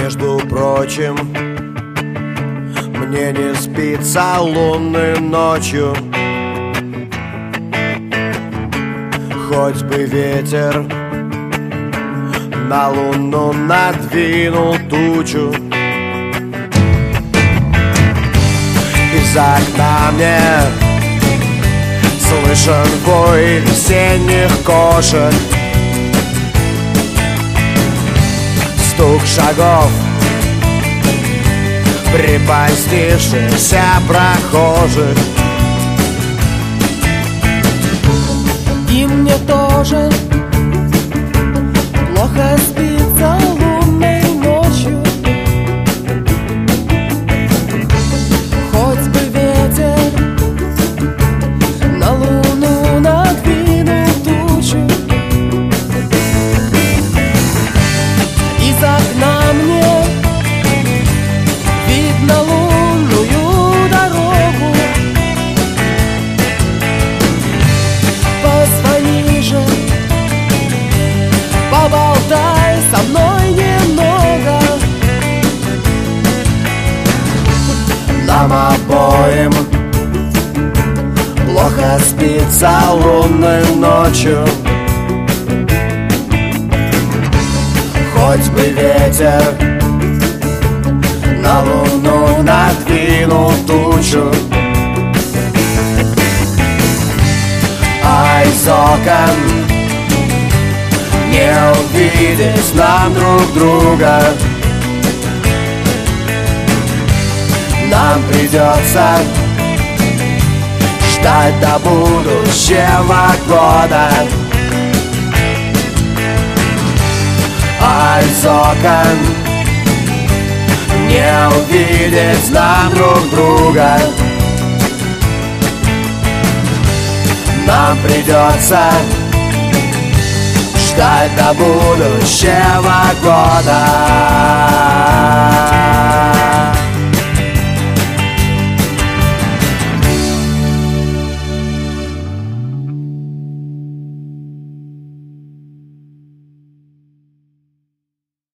Между прочим, мне не спится лунной ночью. Хоть бы ветер на луну надвинул тучу. Из окна мне слышен вой весенних кошек, стук шагов припозднившихся прохожих. И мне тоже плохо спится лунной ночью. Хоть бы ветер на луну надвинул тучу. Из окна мне видно лунную дорогу. Позвони же, поболтай со мной немного. Нам обоим плохо спится лунной ночью. Хоть бы ветер на луну надвинул тучу. А из окон не увидеть нам друг друга. Нам придется ждать до будущего года. А из окон не увидеть нам друг друга. Нам придется ждать до будущего года.